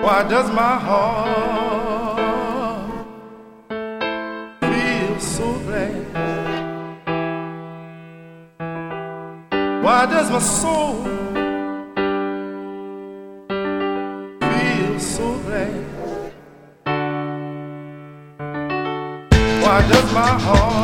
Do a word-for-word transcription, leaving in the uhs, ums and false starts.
Why does my heart feel so glad? Why does my soul feel so glad? Why does my heart